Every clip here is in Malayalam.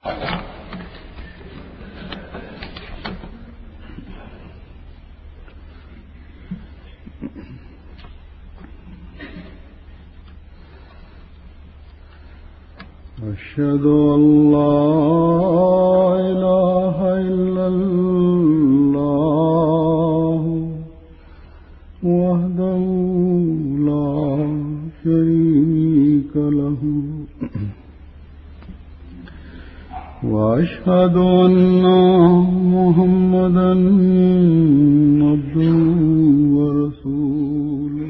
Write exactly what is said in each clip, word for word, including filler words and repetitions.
أشهد أن لا إله إلا الله وحده لا شريك له وأشهد أن محمدا عبده ورسوله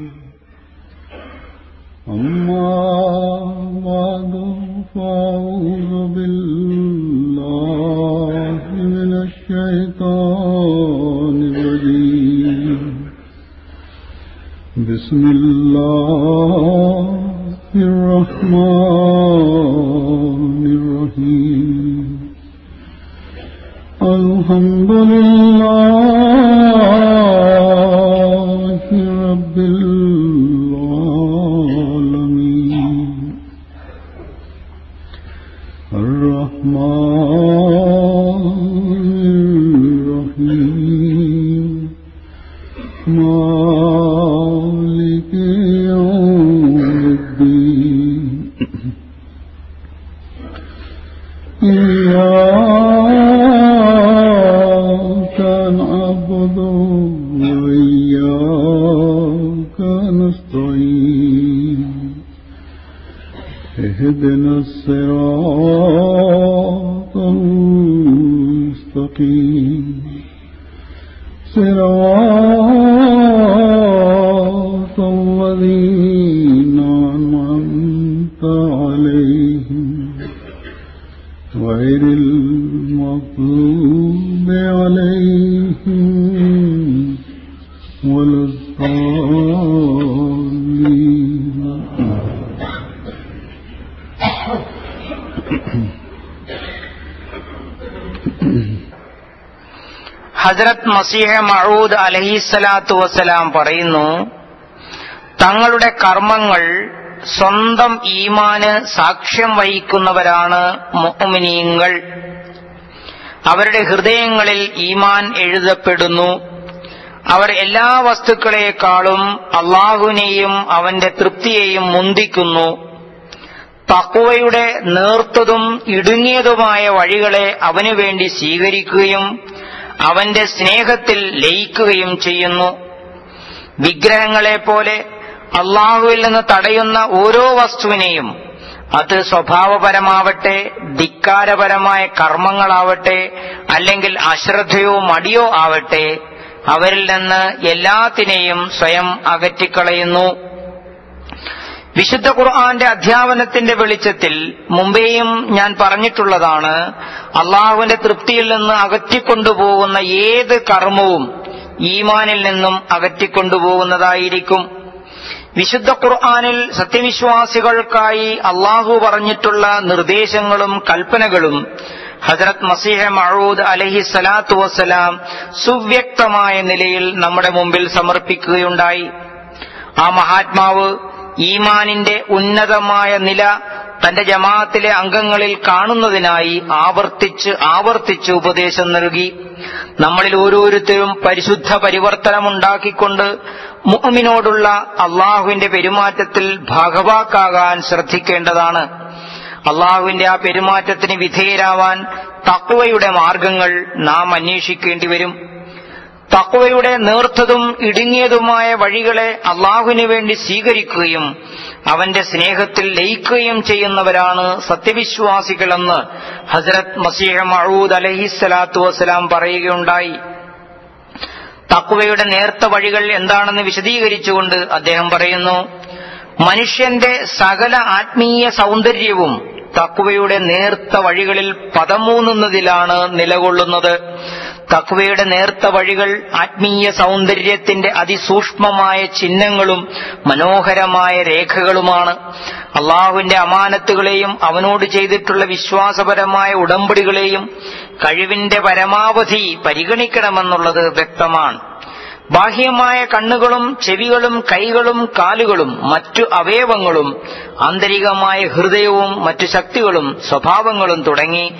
أما بعد فأعوذ بالله من الشيطان الرجيم بسم الله الرحمن الرحيم الحمد لله رب العالمين الرحمن الرحيم مالك يوم الدين إياك نعبد وإياك نستعين اهدنا الصراط المستقيم صراط الذين أنعمت عليهم غير المغضوب عليهم ولا الضالين. ഹസ്രത്ത് മസീഹ് മഊദ് അലൈഹിസ്സലാത്തു വസ്സലാം പറയുന്നു, തങ്ങളുടെ കർമ്മങ്ങൾ സ്വന്തം ഈമാന് സാക്ഷ്യം വഹിക്കുന്നവരാണ് മുഅ്മിനീങ്ങൾ. അവരുടെ ഹൃദയങ്ങളിൽ ഈമാൻ എഴുതപ്പെടുന്നു. അവർ എല്ലാ വസ്തുക്കളെക്കാളും അല്ലാഹുവിനെയും അവന്റെ തൃപ്തിയെയും മുന്തിക്കുന്നു. തഖ്വയുടെ നേർത്തതും ഇടുങ്ങിയതുമായ വഴികളെ അവനു വേണ്ടി സ്വീകരിക്കുകയും അവന്റെ സ്നേഹത്തിൽ ലയിക്കുകയും ചെയ്യുന്നു. വിഗ്രഹങ്ങളെപ്പോലെ അല്ലാഹുവിൽ നിന്ന് തടയുന്ന ഓരോ വസ്തുവിനെയും, അത് സ്വഭാവപരമാവട്ടെ, ധിക്കാരപരമായ കർമ്മങ്ങളാവട്ടെ, അല്ലെങ്കിൽ അശ്രദ്ധയോ മടിയോ ആവട്ടെ, അവരിൽ നിന്ന് എല്ലാത്തിനെയും സ്വയം അകറ്റിക്കളയുന്നു. വിശുദ്ധ ഖുർആന്റെ അധ്യാപനത്തിന്റെ വെളിച്ചത്തിൽ മുമ്പേയും ഞാൻ പറഞ്ഞിട്ടുള്ളതാണ്, അള്ളാഹുവിന്റെ തൃപ്തിയിൽ നിന്ന് അകറ്റിക്കൊണ്ടുപോകുന്ന ഏത് കർമ്മവും ഈമാനിൽ നിന്നും അകറ്റിക്കൊണ്ടുപോകുന്നതായിരിക്കും. വിശുദ്ധ ഖുർആനിൽ സത്യവിശ്വാസികൾക്കായി അള്ളാഹു പറഞ്ഞിട്ടുള്ള നിർദ്ദേശങ്ങളും കൽപ്പനകളും ഹസ്രത്ത് മസീഹ് മഊദ് അലൈഹി സ്വലാത്തു വസ്സലാം സുവ്യക്തമായ നിലയിൽ നമ്മുടെ മുമ്പിൽ സമർപ്പിക്കുകയുണ്ടായി. ആ മഹാത്മാവ് ഈമാനിന്റെ ഉന്നതമായ നില തന്റെ ജമാഅത്തിലെ അംഗങ്ങളിൽ കാണുന്നതിനായി ആവർത്തിച്ച് ആവർത്തിച്ച് ഉപദേശം നൽകി. നമ്മളിൽ ഓരോരുത്തരും പരിശുദ്ധ പരിവർത്തനമുണ്ടാക്കിക്കൊണ്ട് മുഅ്മിനോടുള്ള അള്ളാഹുവിന്റെ പെരുമാറ്റത്തിൽ ഭാഗവാക്കാകാൻ ശ്രദ്ധിക്കേണ്ടതാണ്. അള്ളാഹുവിന്റെ ആ പെരുമാറ്റത്തിന് വിധേയരാവാൻ തഖ്വയുടെ മാർഗങ്ങൾ നാം അന്വേഷിക്കേണ്ടി വരും. തഖ്വയുടെ നേർത്തതും ഇടുങ്ങിയതുമായ വഴികളെ അള്ളാഹുവിനു വേണ്ടി സ്വീകരിക്കുകയും അവന്റെ സ്നേഹത്തിൽ ലയിക്കുകയും ചെയ്യുന്നവരാണ് സത്യവിശ്വാസികളെന്ന് ഹസ്രത്ത് മസീഹ് മഊദ് അലൈഹിസ്സലാത്തു വസ്സലാം പറയുകയുണ്ടായി. തഖ്വയുടെ നേർത്ത വഴികൾ എന്താണെന്ന് വിശദീകരിച്ചുകൊണ്ട് അദ്ദേഹം പറയുന്നു, മനുഷ്യന്റെ സകല ആത്മീയ സൗന്ദര്യവും തഖ്വയുടെ നേർത്ത വഴികളിൽ പദമൂന്നുന്നതിലാണ് നിലകൊള്ളുന്നത്. തഖ്വയുടെ നേർത്ത വഴികൾ ആത്മീയ സൗന്ദര്യത്തിന്റെ അതിസൂക്ഷ്മമായ ചിഹ്നങ്ങളും മനോഹരമായ രേഖകളുമാണ്. അള്ളാഹുവിന്റെ അമാനത്തുകളെയും അവനോട് ചെയ്തിട്ടുള്ള വിശ്വാസപരമായ ഉടമ്പടികളെയും കഴിവിന്റെ പരമാവധി പരിഗണിക്കണമെന്നുള്ളത് വ്യക്തമാണ്. ബാഹ്യമായ കണ്ണുകളും ചെവികളും കൈകളും കാലുകളും മറ്റു അവയവങ്ങളും ആന്തരികമായ ഹൃദയവും മറ്റു ശക്തികളും സ്വഭാവങ്ങളും തുടങ്ങി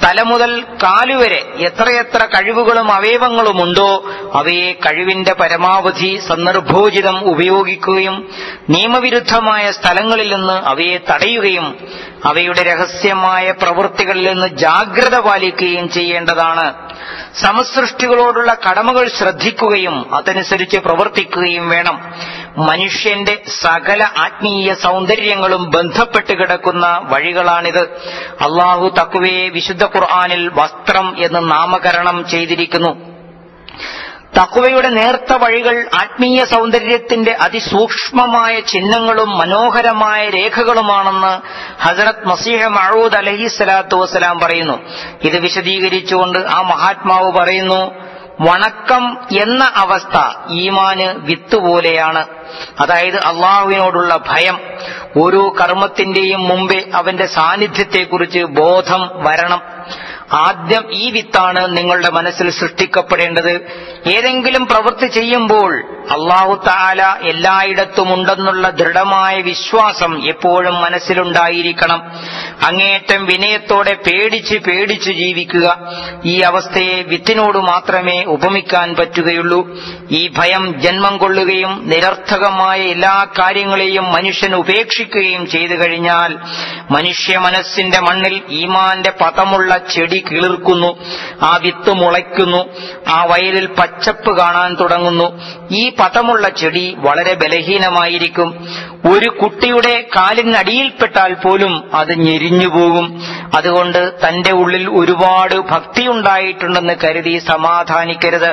തല മുതൽ കാലുവരെ എത്രയെത്ര കഴിവുകളും അവയവങ്ങളുമുണ്ടോ അവയെ കഴിവിന്റെ പരമാവധി സന്ദർഭോചിതം ഉപയോഗിക്കുകയും നിയമവിരുദ്ധമായ സ്ഥലങ്ങളിൽ നിന്ന് അവയെ തടയുകയും അവയുടെ രഹസ്യമായ പ്രവൃത്തികളിൽ നിന്ന് ജാഗ്രത പാലിക്കുകയും ചെയ്യേണ്ടതാണ്. സമസൃഷ്ടികളോടുള്ള കടമകൾ ശ്രദ്ധിക്കുകയും അതനുസരിച്ച് പ്രവർത്തിക്കുകയും വേണം. മനുഷ്യന്റെ സകല ആത്മീയ സൗന്ദര്യങ്ങളും ബന്ധപ്പെട്ട് കിടക്കുന്ന വഴികളാണിത്. അള്ളാഹു തഖ്വയെ വിശുദ്ധ ഖുർആനിൽ വസ്ത്രം എന്ന് നാമകരണം ചെയ്തിരിക്കുന്നു. തഖ്വയുടെ നേർത്ത വഴികൾ ആത്മീയ സൗന്ദര്യത്തിന്റെ അതിസൂക്ഷ്മമായ ചിഹ്നങ്ങളും മനോഹരമായ രേഖകളുമാണെന്ന് ഹസ്രത്ത് മസീഹ് മഊദ് അലൈഹിസ്സലാത്തു വസ്സലാം പറയുന്നു. ഇത് വിശദീകരിച്ചുകൊണ്ട് ആ മഹാത്മാവ് പറയുന്നു, വണക്കം എന്ന അവസ്ഥ ഈമാന് വിത്തുപോലെയാണ്. അതായത് അള്ളാഹുവിനോടുള്ള ഭയം. ഓരോ കർമ്മത്തിന്റെയും മുമ്പേ അവന്റെ സാന്നിധ്യത്തെക്കുറിച്ച് ബോധം വരണം. ആദ്യം ഈ വിത്താണ് നിങ്ങളുടെ മനസ്സിൽ സൃഷ്ടിക്കപ്പെടേണ്ടത്. ഏതെങ്കിലും പ്രവൃത്തി ചെയ്യുമ്പോൾ അല്ലാഹു തആല എല്ലായിടത്തുമുണ്ടെന്നുള്ള ദൃഢമായ വിശ്വാസം എപ്പോഴും മനസ്സിലുണ്ടായിരിക്കണം. അങ്ങേയറ്റം വിനയത്തോടെ പേടിച്ച് പേടിച്ച് ജീവിക്കുക. ഈ അവസ്ഥയെ വിത്തിനോട് മാത്രമേ ഉപമിക്കാൻ പറ്റുകയുള്ളൂ. ഈ ഭയം ജന്മം കൊള്ളുകയും നിരർത്ഥകമായ എല്ലാ കാര്യങ്ങളെയും മനുഷ്യൻ ഉപേക്ഷിക്കുകയും ചെയ്തു കഴിഞ്ഞാൽ മനുഷ്യ മനസ്സിന്റെ മണ്ണിൽ ഈമാന്റെ പതമുള്ള ചെടി കിളിർക്കുന്നു. ആ വിത്ത് മുളയ്ക്കുന്നു. ആ വയലിൽ പച്ചപ്പ് കാണാൻ തുടങ്ങുന്നു. ഈ പതമുള്ള ചെടി വളരെ ബലഹീനമായിരിക്കും. ഒരു കുട്ടിയുടെ കാലിനടിയിൽപ്പെട്ടാൽ പോലും അത് ഞെരിഞ്ഞുപോകും. അതുകൊണ്ട് തന്റെ ഉള്ളിൽ ഒരുപാട് ഭക്തിയുണ്ടായിട്ടുണ്ടെന്ന് കരുതി സമാധാനിക്കരുത്.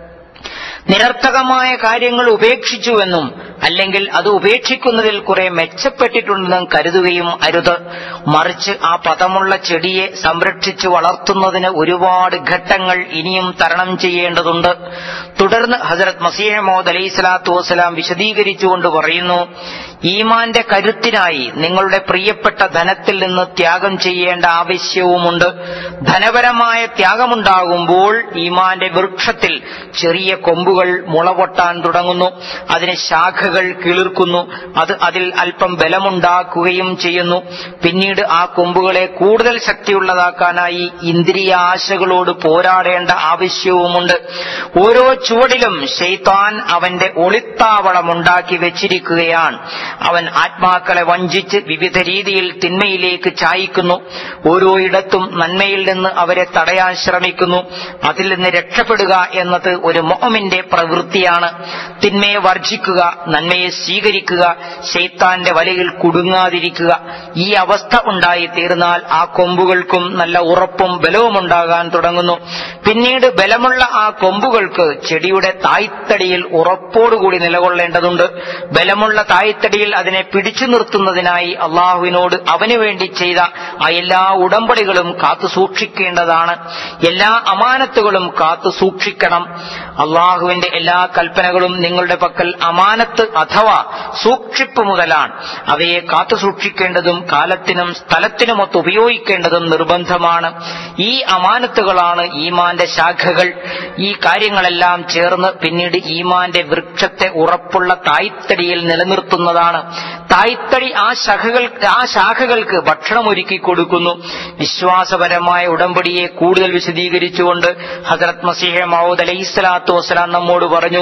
നിരർത്ഥകമായ കാര്യങ്ങൾ ഉപേക്ഷിച്ചുവെന്നും അല്ലെങ്കിൽ അത് ഉപേക്ഷിക്കുന്നതിൽ കുറെ മെച്ചപ്പെട്ടിട്ടുണ്ടെന്നും കരുതുകയും അരുത്. മറിച്ച് ആ പദമുള്ള ചെടിയെ സംരക്ഷിച്ചു വളർത്തുന്നതിന് ഒരുപാട് ഘട്ടങ്ങൾ ഇനിയും തരണം ചെയ്യേണ്ടതുണ്ട്. തുടർന്ന് ഹസ്രത്ത് മസീഹ് മൗഊദ് അലൈഹിസ്സലാത്തു വസ്സലാം വിശദീകരിച്ചുകൊണ്ട് പറയുന്നു, ഈമാന്റെ കരുത്തിനായി നിങ്ങളുടെ പ്രിയപ്പെട്ട ധനത്തിൽ നിന്ന് ത്യാഗം ചെയ്യേണ്ട ആവശ്യവുമുണ്ട്. ധനപരമായ ത്യാഗമുണ്ടാകുമ്പോൾ ഈമാന്റെ വൃക്ഷത്തിൽ ചെറിയ കൊമ്പുകൾ മുളപൊട്ടാൻ തുടങ്ങുന്നു. അതിന് ശാഖകൾ കിളിർക്കുന്നു. അത് അതിൽ അല്പം ബലമുണ്ടാക്കുകയും ചെയ്യുന്നു. പിന്നീട് ആ കൊമ്പുകളെ കൂടുതൽ ശക്തിയുള്ളതാക്കാനായി ഇന്ദ്രിയ ആശകളോട് പോരാടേണ്ട ആവശ്യവുമുണ്ട്. ഓരോ ചുവടിലും ശൈത്താൻ അവന്റെ ഒളിത്താവളമുണ്ടാക്കി വെച്ചിരിക്കുകയാണ്. അവൻ ആത്മാക്കളെ വഞ്ചിച്ച് വിവിധ രീതിയിൽ തിന്മയിലേക്ക് ചായിക്കുന്നു. ഓരോയിടത്തും നന്മയിൽ നിന്ന് അവരെ തടയാൻ ശ്രമിക്കുന്നു. അതിൽ നിന്ന് രക്ഷപ്പെടുക എന്നത് ഒരു മുഅ്മിന്റെ പ്രവൃത്തിയാണ്. തിന്മയെ വർജിക്കുക, നന്മയെ സ്വീകരിക്കുക, ശൈത്താന്റെ വലയിൽ കുടുങ്ങാതിരിക്കുക. ഈ അവസ്ഥ ഉണ്ടായി തീർന്നാൽ ആ കൊമ്പുകൾക്കും നല്ല ഉറപ്പും ബലവും ഉണ്ടാകാൻ തുടങ്ങുന്നു. പിന്നീട് ബലമുള്ള ആ കൊമ്പുകൾക്ക് ചെടിയുടെ തായ്തടിയിൽ ഉറപ്പോടുകൂടി നിലകൊള്ളേണ്ടതുണ്ട്. ബലമുള്ള തായ്തടിയിൽ അതിനെ പിടിച്ചു നിർത്തുന്നതിനായി അള്ളാഹുവിനോട് അവന് വേണ്ടി ചെയ്ത ആ എല്ലാ ഉടമ്പടികളും കാത്തു സൂക്ഷിക്കേണ്ടതാണ്. എല്ലാ അമാനത്തുകളും കാത്തു സൂക്ഷിക്കണം. അള്ളാഹുവിന്റെ എല്ലാ കൽപ്പനകളും നിങ്ങളുടെ പക്കൽ അമാനത്ത് അഥവാ സൂക്ഷിപ്പ് മുതലാണ്. അവയെ കാത്തു സൂക്ഷിക്കേണ്ടതും കാലത്തിനും സ്ഥലത്തിനുമൊത്ത് ഉപയോഗിക്കേണ്ടതും നിർബന്ധമാണ്. ഈ അമാനത്തുകളാണ് ഈമാന്റെ ശാഖകൾ. ഈ കാര്യങ്ങളെല്ലാം ചേർന്ന് പിന്നീട് ഈമാന്റെ വൃക്ഷത്തെ ഉറപ്പുള്ള തായ്തടിയിൽ നിലനിർത്തുന്നതാണ്. തായ്തടി ആ ശാഖകൾ ആ ശാഖകൾക്ക് ഭക്ഷണം ഒരുക്കി കൊടുക്കുന്നു. വിശ്വാസപരമായ ഉടമ്പടിയെ കൂടുതൽ വിശദീകരിച്ചുകൊണ്ട് ഹസ്രത്ത് മസീഹ് മൗഊദ് അലൈഹിസ്സലാത്തു വസ്സലാം നമ്മോട് പറഞ്ഞു,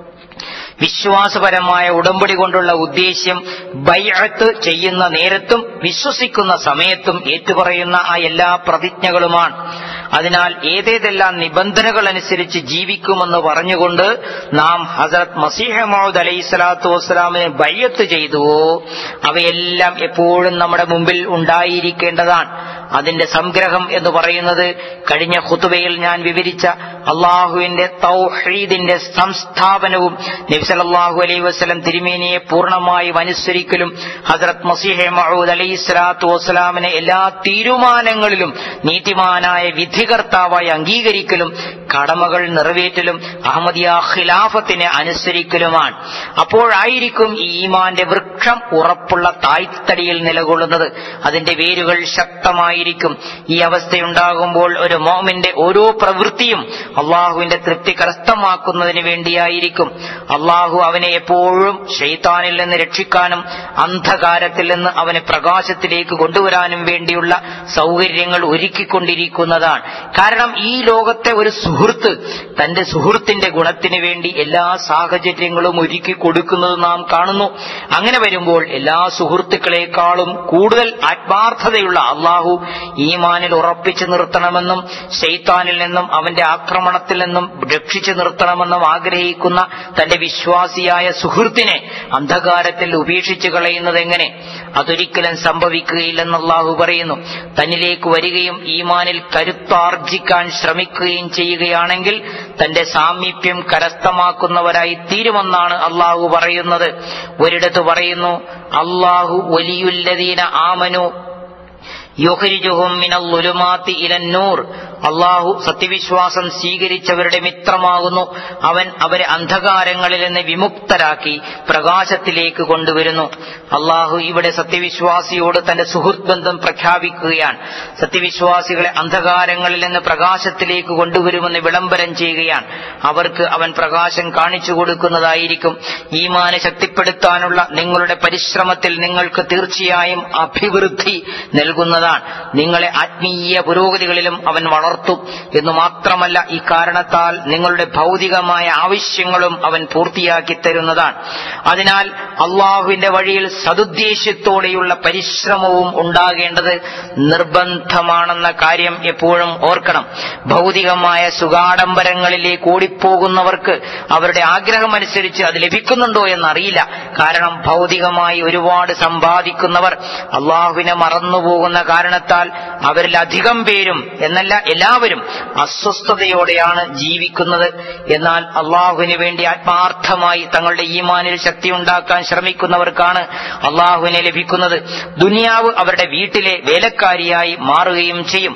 വിശ്വാസപരമായ ഉടമ്പടി കൊണ്ടുള്ള ഉദ്ദേശ്യം ബൈഅത്ത് ചെയ്യുന്ന നേരത്തും വിശ്വസിക്കുന്ന സമയത്തും ഏറ്റുപറയുന്ന ആ എല്ലാ പ്രതിജ്ഞകളുമാണ്. അതിനാൽ ഏതേതെല്ലാം നിബന്ധനകൾ അനുസരിച്ച് ജീവിക്കുമെന്ന് പറഞ്ഞുകൊണ്ട് നാം ഹസ്രത്ത് മസീഹ് മൗഊദ് അലൈഹിസ്സലാത്തു വസ്സലാമിന് ബൈഅത്ത് ചെയ്തുവോ അവയെല്ലാം എപ്പോഴും നമ്മുടെ മുമ്പിൽ ഉണ്ടായിരിക്കേണ്ടതാണ്. അതിന്റെ സംഗ്രഹം എന്ന് പറയുന്നത് കഴിഞ്ഞ ഖുതുബയിൽ ഞാൻ വിവരിച്ച അള്ളാഹുവിന്റെ തൗഹീദിന്റെ സംസ്ഥാപനവും നബി സല്ലല്ലാഹു അലൈഹി വസല്ലം തിരുമേനിയെ പൂർണ്ണമായും അനുസരിക്കലും ഹസ്രത്ത് മസീഹ് മൗഊദ് അലൈഹിസ്സലാത്തു വസ്സലാമിനെ എല്ലാ തീരുമാനങ്ങളിലും നീതിമാനായ വിധികർത്താവായി അംഗീകരിക്കലും കടമകൾ നിറവേറ്റലും അഹമ്മദിയ ഖിലാഫത്തിനെ അനുസരിക്കലുമാണ്. അപ്പോഴായിരിക്കും ഈ ഈമാന്റെ വൃക്ഷം ഉറപ്പുള്ള തായ്തടിയിൽ നിലകൊള്ളുന്നത്. അതിന്റെ വേരുകൾ ശക്തമായിരിക്കും. ഈ അവസ്ഥയുണ്ടാകുമ്പോൾ ഒരു മുഅ്മിന്റെ ഓരോ പ്രവൃത്തിയും അള്ളാഹുവിന്റെ തൃപ്തി കരസ്ഥമാക്കുന്നതിന് വേണ്ടിയായിരിക്കും. അള്ളാഹു അവനെ എപ്പോഴും ശൈത്താനിൽ നിന്ന് രക്ഷിക്കാനും അന്ധകാരത്തിൽ നിന്ന് അവനെ പ്രകാശത്തിലേക്ക് കൊണ്ടുവരാനും വേണ്ടിയുള്ള സൗകര്യങ്ങൾ ഒരുക്കിക്കൊണ്ടിരിക്കുന്നതാണ്. കാരണം ഈ ലോകത്തെ ഒരു സുഹൃത്ത് തന്റെ സുഹൃത്തിന്റെ ഗുണത്തിന് വേണ്ടി എല്ലാ സാഹചര്യങ്ങളും ഒരുക്കി കൊടുക്കുന്നത് നാം കാണുന്നു. അങ്ങനെ വരുമ്പോൾ എല്ലാ സുഹൃത്തുക്കളെക്കാളും കൂടുതൽ ആത്മാർത്ഥതയുള്ള അള്ളാഹു ഈമാനിൽ ഉറപ്പിച്ചു നിർത്തണമെന്നും ശൈത്താനിൽ നിന്നും അവന്റെ ആക്രമണത്തിൽ നിന്നും രക്ഷിച്ചു നിർത്തണമെന്നും ആഗ്രഹിക്കുന്ന തന്റെ വിശ്വാസിയായ സുഹൃത്തിനെ അന്ധകാരത്തിൽ ഉപേക്ഷിച്ചു കളയുന്നത് എങ്ങനെ? അതൊരിക്കലും സംഭവിക്കുകയില്ലെന്ന് അള്ളാഹു പറയുന്നു. തന്നിലേക്ക് വരികയും ഈമാനിൽ കരുത്താർജിക്കാൻ ശ്രമിക്കുകയും ചെയ്യുകയാണെങ്കിൽ തന്റെ സാമീപ്യം കരസ്ഥമാക്കുന്നവരായി തീരുമെന്നാണ് അള്ളാഹു പറയുന്നത്. ഒരിടത്ത് പറയുന്നു, അള്ളാഹു വലിയുല്ലദീന ആമനു യുഖ്രിജുഹും മിനൽ ളുലുമാത്തി ഇലന്നൂർ. അള്ളാഹു സത്യവിശ്വാസം സ്വീകരിച്ചവരുടെ മിത്രമാകുന്നു. അവൻ അവരെ അന്ധകാരങ്ങളിൽ നിന്ന് വിമുക്തരാക്കി പ്രകാശത്തിലേക്ക് കൊണ്ടുവരുന്നു. അള്ളാഹു ഇവിടെ സത്യവിശ്വാസിയോട് തന്റെ സുഹൃത്ത് ബന്ധം പ്രഖ്യാപിക്കുകയാണ്. സത്യവിശ്വാസികളെ അന്ധകാരങ്ങളിൽ നിന്ന് പ്രകാശത്തിലേക്ക് കൊണ്ടുവരുമെന്ന് വിളംബരം ചെയ്യുകയാണ്. അവർക്ക് അവൻ പ്രകാശം കാണിച്ചു കൊടുക്കുന്നതായിരിക്കും. ഈമാനെ ശക്തിപ്പെടുത്താനുള്ള നിങ്ങളുടെ പരിശ്രമത്തിൽ നിങ്ങൾക്ക് തീർച്ചയായും അഭിവൃദ്ധി നൽകുന്നതാണ്. നിങ്ങളെ ആത്മീയ പുരോഗതികളിലും അവൻ വളർത്തും എന്നു മാത്രമല്ല, ഈ കാരണത്താൽ നിങ്ങളുടെ ഭൗതികമായ ആവശ്യങ്ങളും അവൻ പൂർത്തിയാക്കി തരുന്നതാണ്. അതിനാൽ അള്ളാഹുവിന്റെ വഴിയിൽ സതുദ്ദേശ്യത്തോടെയുള്ള പരിശ്രമവും ഉണ്ടാകേണ്ടത് നിർബന്ധമാണെന്ന കാര്യം എപ്പോഴും ഓർക്കണം. ഭൗതികമായ സുഖാഡംബരങ്ങളിലേക്ക് ഓടിപ്പോകുന്നവർക്ക് അവരുടെ ആഗ്രഹമനുസരിച്ച് അത് ലഭിക്കുന്നുണ്ടോ എന്നറിയില്ല. കാരണം ഭൗതികമായി ഒരുപാട് സമ്പാദിക്കുന്നവർ അള്ളാഹുവിനെ മറന്നുപോകുന്ന കാരണത്താൽ അവരിൽ അധികം പേരും എന്നല്ല എല്ലാവരും അസ്വസ്ഥതയോടെയാണ് ജീവിക്കുന്നത്. എന്നാൽ അള്ളാഹുവിന് വേണ്ടി ആത്മാർത്ഥമായി തങ്ങളുടെ ഈമാനിൽ ശക്തി ഉണ്ടാക്കാൻ ശ്രമിക്കുന്നവർക്കാണ് അള്ളാഹുവിനെ ലഭിക്കുന്നത്. ദുനിയാവ് അവരുടെ വീട്ടിലെ വേലക്കാരിയായി മാറുകയും ചെയ്യും.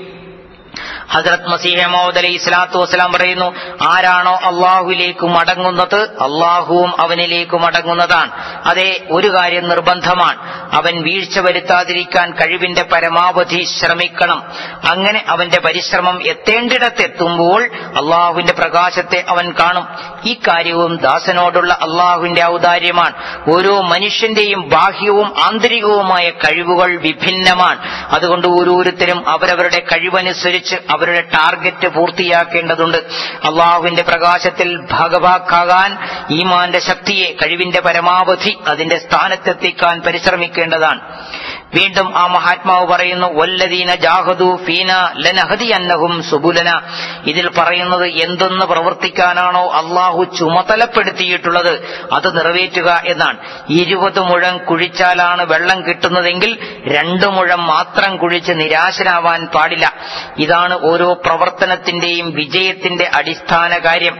ഹസ്രത്ത് മസീഹ് മൗഊദ് അലൈഹി സ്വലാത്തു വസ്സലാം പറയുന്നു, ആരാണോ അള്ളാഹുവിലേക്ക് മടങ്ങുന്നത് അള്ളാഹുവും അവനിലേക്ക് മടങ്ങുന്നതാണ്. അതേ, ഒരു കാര്യം നിർബന്ധമാണ്, അവൻ വീഴ്ച വരുത്താതിരിക്കാൻ കഴിവിന്റെ പരമാവധി ശ്രമിക്കണം. അങ്ങനെ അവന്റെ പരിശ്രമം എത്തേണ്ടിടത്തെത്തുമ്പോൾ അള്ളാഹുവിന്റെ പ്രകാശത്തെ അവൻ കാണും. ഈ കാര്യവും ദാസനോടുള്ള അള്ളാഹുവിന്റെ ഔദാര്യമാണ്. ഓരോ മനുഷ്യന്റെയും ബാഹ്യവും ആന്തരികവുമായ കഴിവുകൾ വിഭിന്നമാണ്. അതുകൊണ്ട് ഓരോരുത്തരും അവരവരുടെ കഴിവനുസരിച്ച് അവരുടെ ടാർഗറ്റ് പൂർത്തിയാക്കേണ്ടതുണ്ട്. അള്ളാഹുവിന്റെ പ്രകാശത്തിൽ ഭാഗഭാക്കാകാൻ ഈമാന്റെ ശക്തിയെ കഴിവിന്റെ പരമാവധി അതിന്റെ സ്ഥാനത്തെത്തിക്കാൻ പരിശ്രമിക്കേണ്ടതാണ്. വീണ്ടും ആ മഹാത്മാവ് പറയുന്നു, വല്ലദീന ജാഹദു ഫീന ലനഹദിയന്നഹും സുബുലന. ഇതിൽ പറയുന്നത് എന്തെന്ന് പ്രവർത്തിക്കാനാണോ അള്ളാഹു ചുമതലപ്പെടുത്തിയിട്ടുള്ളത് അത് നിറവേറ്റുക എന്നാണ്. ഇരുപത് മുഴം കുഴിച്ചാലാണ് വെള്ളം കിട്ടുന്നതെങ്കിൽ രണ്ടു മുഴം മാത്രം കുഴിച്ച് നിരാശനാവാൻ പാടില്ല. ഇതാണ് ഓരോ പ്രവർത്തനത്തിന്റെയും വിജയത്തിന്റെ അടിസ്ഥാന കാര്യം.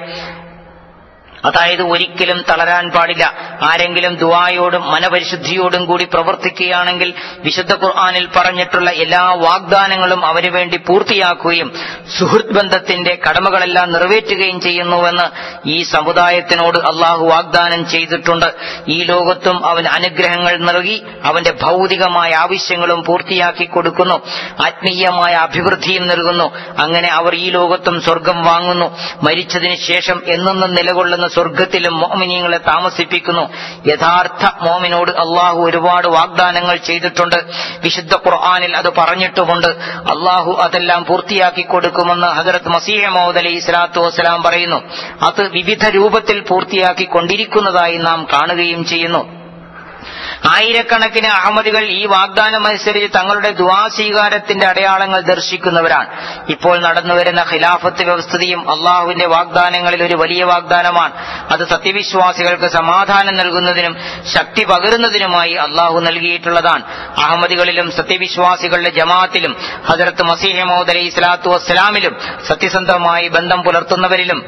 അതായത് ഒരിക്കലും തളരാൻ പാടില്ല. ആരെങ്കിലും ദുആയോടും മനപരിശുദ്ധിയോടും കൂടി പ്രവർത്തിക്കുകയാണെങ്കിൽ വിശുദ്ധ ഖുർആനിൽ പറഞ്ഞിട്ടുള്ള എല്ലാ വാഗ്ദാനങ്ങളും അവന് വേണ്ടി പൂർത്തിയാക്കുകയും സുഹൃത്ത് ബന്ധത്തിന്റെ കടമകളെല്ലാം നിറവേറ്റുകയും ചെയ്യുന്നുവെന്ന് ഈ സമുദായത്തിനോട് അള്ളാഹു വാഗ്ദാനം ചെയ്തിട്ടുണ്ട്. ഈ ലോകത്തും അവൻ അനുഗ്രഹങ്ങൾ നൽകി അവന്റെ ഭൗതികമായ ആവശ്യങ്ങളും പൂർത്തിയാക്കി കൊടുക്കുന്നു. ആത്മീയമായ അഭിവൃദ്ധിയും നൽകുന്നു. അങ്ങനെ അവർ ഈ ലോകത്തും സ്വർഗം വാങ്ങുന്നു. മരിച്ചതിന് ശേഷം എന്നെന്നും നിലകൊള്ളുന്ന സ്വർഗത്തിലും മോമിനീങ്ങളെ താമസിപ്പിക്കുന്നു. യഥാർത്ഥ മോമിനോട് അള്ളാഹു ഒരുപാട് വാഗ്ദാനങ്ങൾ ചെയ്തിട്ടുണ്ട്. വിശുദ്ധ ഖുർആനിൽ അത് പറഞ്ഞിട്ടുമുണ്ട്. അള്ളാഹു അതെല്ലാം പൂർത്തിയാക്കി കൊടുക്കുമെന്ന് ഹദ്റത്ത് മസീഹ് മൗഊദ് അലൈഹി സ്വലാത്തു വസ്സലാം പറയുന്നു. അത് വിവിധ രൂപത്തിൽ പൂർത്തിയാക്കി കൊണ്ടിരിക്കുന്നതായി നാം കാണുകയും ചെയ്യുന്നു. ആയിരക്കണക്കിന് അഹമ്മദികൾ ഈ വാഗ്ദാനം അനുസരിച്ച് തങ്ങളുടെ ദുആ സ്വീകാരത്തിന്റെ അടയാളങ്ങൾ ദർശിക്കുന്നവരാണ്. ഇപ്പോൾ നടന്നുവരുന്ന ഖിലാഫത്ത് വ്യവസ്ഥയും അള്ളാഹുവിന്റെ വാഗ്ദാനങ്ങളിൽ ഒരു വലിയ വാഗ്ദാനമാണ്. അത് സത്യവിശ്വാസികൾക്ക് സമാധാനം നൽകുന്നതിനും ശക്തി പകരുന്നതിനുമായി അള്ളാഹു നൽകിയിട്ടുള്ളതാണ്. അഹമ്മദികളിലും സത്യവിശ്വാസികളുടെ ജമാഅത്തിലും ഹദ്റത്ത് മസീഹ് മൗഊദ് അലൈഹി സ്വലാത്തു വസ്സലാമിലും സത്യസന്ധമായി ബന്ധം പുലർത്തുന്നവരിലും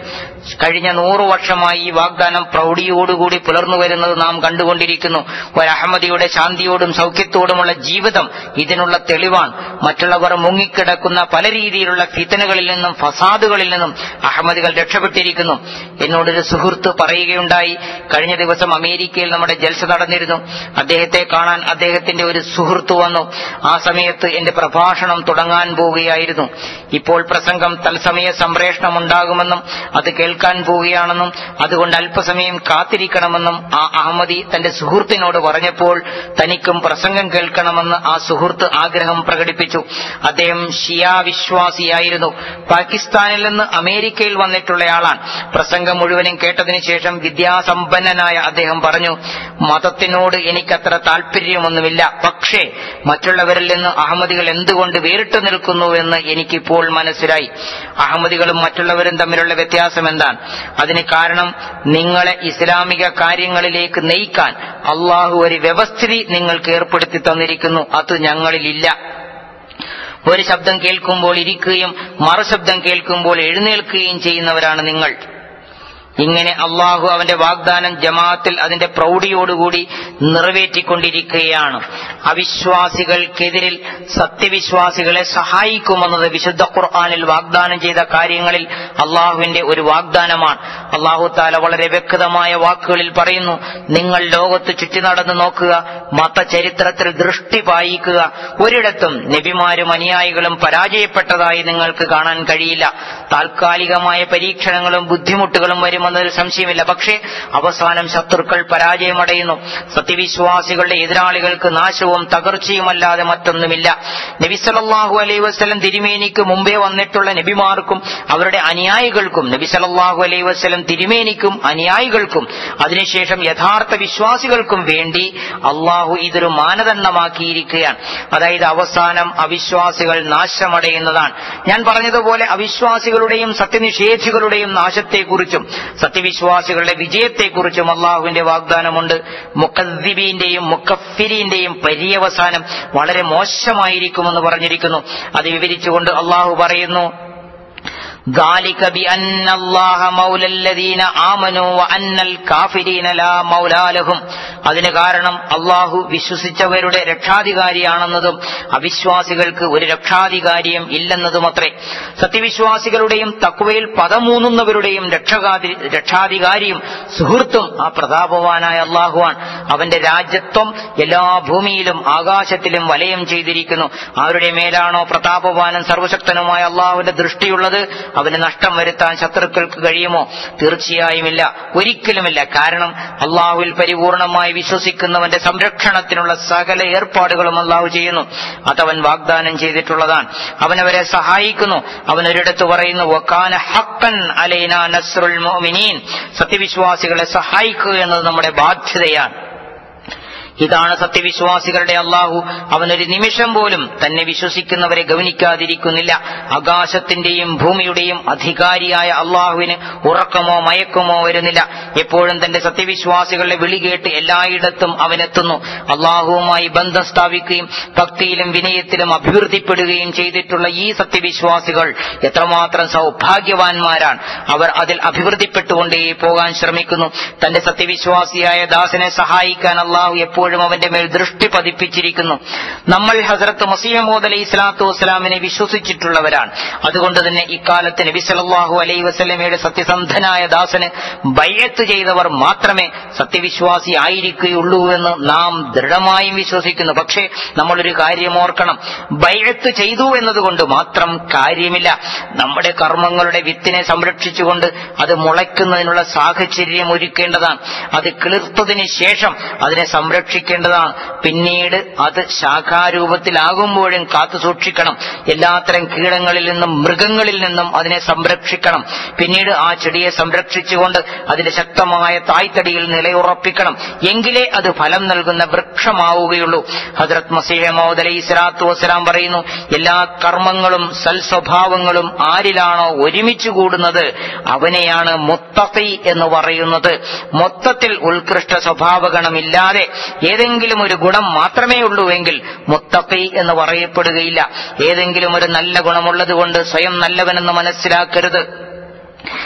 കഴിഞ്ഞ നൂറു വർഷമായി ഈ വാഗ്ദാനം പ്രൗഢിയോടുകൂടി പുലർന്നു വരുന്നത് നാം കണ്ടുകൊണ്ടിരിക്കുന്നു. ഒരഹമ്മദിയുടെ ശാന്തിയോടും സൗഖ്യത്തോടുമുള്ള ജീവിതം ഇതിനുള്ള തെളിവാണ്. മറ്റുള്ളവർ മുങ്ങിക്കിടക്കുന്ന പല രീതിയിലുള്ള ഫിതനകളിൽ നിന്നും ഫസാദുകളിൽ നിന്നും അഹമ്മദികൾ രക്ഷപ്പെട്ടിരിക്കുന്നു. എന്നോടൊരു സുഹൃത്ത് പറയുകയുണ്ടായി, കഴിഞ്ഞ ദിവസം അമേരിക്കയിൽ നമ്മുടെ ജൽസ നടന്നിരുന്നു. അദ്ദേഹത്തെ കാണാൻ അദ്ദേഹത്തിന്റെ ഒരു സുഹൃത്ത് വന്നു. ആ സമയത്ത് എന്റെ പ്രഭാഷണം തുടങ്ങാൻ പോവുകയായിരുന്നു. ഇപ്പോൾ പ്രസംഗം തത്സമയ സംപ്രേഷണം ഉണ്ടാകുമെന്നും അത് കേൾക്കാൻ പോവുകയാണെന്നും അതുകൊണ്ട് അല്പസമയം കാത്തിരിക്കണമെന്നും ആ അഹമ്മദി തന്റെ സുഹൃത്തിനോട് പറഞ്ഞപ്പോൾ തനിക്കും പ്രസംഗം കേൾക്കണമെന്ന് ആ സുഹൃത്ത് ആഗ്രഹം പ്രകടിപ്പിച്ചു. അദ്ദേഹം ഷിയ വിശ്വാസിയായിരുന്നു. പാകിസ്ഥാനിൽ നിന്ന് അമേരിക്കയിൽ വന്നിട്ടുള്ളയാളാണ്. പ്രസംഗം മുഴുവനും കേട്ടതിനു ശേഷം വിദ്യാസമ്പന്നനായ അദ്ദേഹം പറഞ്ഞു, മതത്തിനോട് എനിക്കത്ര താല്പര്യമൊന്നുമില്ല, പക്ഷേ മറ്റുള്ളവരിൽ നിന്ന് അഹമ്മദികൾ എന്തുകൊണ്ട് വേറിട്ടു നിൽക്കുന്നുവെന്ന് എനിക്കിപ്പോൾ മനസ്സിലായി. അഹമ്മദികളും മറ്റുള്ളവരും തമ്മിലുള്ള വ്യത്യാസം എന്താണ്? അതിന് കാരണം നിങ്ങളെ ഇസ്ലാമിക കാര്യങ്ങളിലേക്ക് നയിക്കാൻ അള്ളാഹു ഒരു വ്യവസ്ഥിതി നിങ്ങൾക്ക് ഏർപ്പെടുത്തി തന്നിരിക്കുന്നു. അത് ഞങ്ങളിലില്ല. ഒരു ശബ്ദം കേൾക്കുമ്പോൾ ഇരിക്കുകയും മറുശബ്ദം കേൾക്കുമ്പോൾ എഴുന്നേൽക്കുകയും ചെയ്യുന്നവരാണ് നിങ്ങൾ. ഇങ്ങനെ അള്ളാഹു അവന്റെ വാഗ്ദാനം ജമാഅത്തിൽ അതിന്റെ പ്രൗഢിയോടുകൂടി നിറവേറ്റിക്കൊണ്ടിരിക്കുകയാണ്. അവിശ്വാസികൾക്കെതിരിൽ സത്യവിശ്വാസികളെ സഹായിക്കുമെന്നത് വിശുദ്ധ ഖുർആനിൽ വാഗ്ദാനം ചെയ്ത കാര്യങ്ങളിൽ അള്ളാഹുവിന്റെ ഒരു വാഗ്ദാനമാണ്. അള്ളാഹു താല വളരെ വ്യക്തമായ വാക്കുകളിൽ പറയുന്നു, നിങ്ങൾ ലോകത്ത് ചുറ്റി നടന്നു നോക്കുക, മതചരിത്രത്തിൽ ദൃഷ്ടി പായിക്കുക, ഒരിടത്തും നബിമാരും അനുയായികളും പരാജയപ്പെട്ടതായി നിങ്ങൾക്ക് കാണാൻ കഴിയില്ല. താൽക്കാലികമായ പരീക്ഷണങ്ങളും ബുദ്ധിമുട്ടുകളും വരും എന്നതിൽ സംശയമില്ല. പക്ഷേ അവസാനം ശത്രുക്കൾ പരാജയമടയുന്നു. സത്യവിശ്വാസികളുടെ എതിരാളികൾക്ക് നാശവും തകർച്ചയുമല്ലാതെ മറ്റൊന്നുമില്ല. നബി സല്ലല്ലാഹു അലൈഹി വസല്ലം തിരുമേനിക്ക് മുമ്പേ വന്നിട്ടുള്ള നബിമാർക്കും അവരുടെ അനുയായികൾക്കും, നബി സല്ലല്ലാഹു അലൈഹി വസല്ലം തിരുമേനിക്കും അനുയായികൾക്കും അതിനുശേഷം യഥാർത്ഥ വിശ്വാസികൾക്കും വേണ്ടി അള്ളാഹു ഇതൊരു മാനദണ്ഡമാക്കിയിരിക്കുകയാണ്. അതായത് അവസാനം അവിശ്വാസികൾ നാശമടയുന്നതാണ്. ഞാൻ പറഞ്ഞതുപോലെ അവിശ്വാസികളുടെയും സത്യനിഷേധികളുടെയും നാശത്തെക്കുറിച്ചും സത്യവിശ്വാസികളുടെ വിജയത്തെക്കുറിച്ചും അള്ളാഹുവിന്റെ വാഗ്ദാനമുണ്ട്. മുക്കദ്ദിബീന്റെയും മുക്കഫിരീന്റെയും പര്യവസാനം വളരെ മോശമായിരിക്കുമെന്ന് പറഞ്ഞിരിക്കുന്നു. അത് വിവരിച്ചുകൊണ്ട് അള്ളാഹു പറയുന്നു, ذلك بأن الله مولى الذين آمنوا وأن الكافرين لا مولى لهم. അതിന് കാരണം അള്ളാഹു വിശ്വസിച്ചവരുടെ രക്ഷാധികാരിയാണെന്നതും അവിശ്വാസികൾക്ക് ഒരു രക്ഷാധികാരിയും ഇല്ലെന്നതുമത്രേ. സത്യവിശ്വാസികളുടെയും തഖ്വയിൽ പദമൂന്നുന്നവരുടെയും രക്ഷാധി രക്ഷാധികാരിയും സുഹൃത്തും ആ പ്രതാപവാനായ അള്ളാഹുവാണ്. അവന്റെ രാജ്യത്വം എല്ലാ ഭൂമിയിലും ആകാശത്തിലും വലയം ചെയ്തിരിക്കുന്നു. ആരുടെ മേലാണോ പ്രതാപവാനും സർവശക്തനുമായ അള്ളാഹുവിന്റെ ദൃഷ്ടിയുള്ളത് അവന് നഷ്ടം വരുത്താൻ ശത്രുക്കൾക്ക് കഴിയുമോ? തീർച്ചയായുമില്ല, ഒരിക്കലുമില്ല. കാരണം അള്ളാഹുവിൽ പരിപൂർണമായി വിശ്വസിക്കുന്നവന്റെ സംരക്ഷണത്തിനുള്ള സകല ഏർപ്പാടുകളും അള്ളാഹു ചെയ്യുന്നു. അതവൻ വാഗ്ദാനം ചെയ്തിട്ടുള്ളതാണ്. അവനവരെ സഹായിക്കുന്നു. അവനൊരിടത്ത് പറയുന്നു, വകാന ഹഖ്ഖൻ അലൈനാ നസ്റുൽ മുഅ്മിനീൻ. സത്യവിശ്വാസികളെ സഹായിക്കുക എന്നത് നമ്മുടെ ബാധ്യതയാണ്. ഇതാണ് സത്യവിശ്വാസികളുടെ അള്ളാഹു. അവനൊരു നിമിഷം പോലും തന്നെ വിശ്വസിക്കുന്നവരെ ഗവനിക്കാതിരിക്കുന്നില്ല. ആകാശത്തിന്റെയും ഭൂമിയുടെയും അധികാരിയായ അള്ളാഹുവിന് ഉറക്കമോ മയക്കമോ വരുന്നില്ല. എപ്പോഴും തന്റെ സത്യവിശ്വാസികളുടെ വിളി കേട്ട് എല്ലായിടത്തും അവനെത്തുന്നു. അള്ളാഹുവുമായി ബന്ധം സ്ഥാപിക്കുകയും ഭക്തിയിലും വിനയത്തിലും അഭിവൃദ്ധിപ്പെടുകയും ചെയ്തിട്ടുള്ള ഈ സത്യവിശ്വാസികൾ എത്രമാത്രം സൗഭാഗ്യവാന്മാരാണ്. അവർ അതിൽ അഭിവൃദ്ധിപ്പെട്ടുകൊണ്ടേ പോകാൻ ശ്രമിക്കുന്നു. തന്റെ സത്യവിശ്വാസിയായ ദാസനെ സഹായിക്കാൻ അള്ളാഹു എപ്പോഴും അവന്റെ മേൽ ദൃഷ്ടി പതിപ്പിച്ചിരിക്കുന്നു. നമ്മൾ ഹസ്രത്ത് മസീഹ് മൗഊദ് അലൈഹി സ്വലാത്തു വസ്സലാമിനെ വിശ്വസിച്ചിട്ടുള്ളവരാണ്. അതുകൊണ്ട് തന്നെ ഇക്കാലത്ത് നബി സല്ലല്ലാഹു അലൈഹി വസല്ലമയുടെ സത്യസന്ധനായ ദാസന് ബൈഅത്ത് ചെയ്തവർ മാത്രമേ സത്യവിശ്വാസി ആയിരിക്കുകയുള്ളൂ എന്ന് നാം ദൃഢമായും വിശ്വസിക്കുന്നു. പക്ഷേ നമ്മളൊരു കാര്യം ഓർക്കണം, ബൈഅത്ത് ചെയ്തു എന്നതുകൊണ്ട് മാത്രം കാര്യമില്ല. നമ്മുടെ കർമ്മങ്ങളുടെ വിത്തിനെ സംരക്ഷിച്ചുകൊണ്ട് അത് മുളയ്ക്കുന്നതിനുള്ള സാഹചര്യം ഒരുക്കേണ്ടതാണ്. അത് കിളിർത്തതിന് ശേഷം അതിനെ സംരക്ഷിക്കേണ്ടതാണ്. പിന്നീട് അത് ശാഖാരൂപത്തിലാകുമ്പോഴും കാത്തു സൂക്ഷിക്കണം. എല്ലാത്തരം കീടങ്ങളിൽ നിന്നും മൃഗങ്ങളിൽ നിന്നും അതിനെ സംരക്ഷിക്കണം. പിന്നീട് ആ ചെടിയെ സംരക്ഷിച്ചുകൊണ്ട് അതിന്റെ ശക്തമായ തായ്തടിയിൽ നിലയുറപ്പിക്കണം. എങ്കിലേ അത് ഫലം നൽകുന്ന വൃക്ഷമാവുകയുള്ളൂ. ഹദ്റത്ത് മസീഹ് മൗഊദ് അലൈഹി സ്വലാത്തു വസ്സലാം പറയുന്നു, എല്ലാ കർമ്മങ്ങളും സൽസ്വഭാവങ്ങളും ആരിലാണോ ഒരുമിച്ച് കൂടുന്നത് അവനെയാണ് മുത്തഖി എന്ന് പറയുന്നത്. മൊത്തത്തിൽ ഉത്കൃഷ്ട സ്വഭാവഗണമില്ലാതെ ഏതെങ്കിലും ഒരു ഗുണം മാത്രമേ ഉള്ളൂവെങ്കിൽ മുത്തഖി എന്ന് പറയപ്പെടുകയില്ല. ഏതെങ്കിലും ഒരു നല്ല ഗുണമുള്ളത് കൊണ്ട് സ്വയം നല്ലവനെന്ന് മനസ്സിലാക്കരുത്.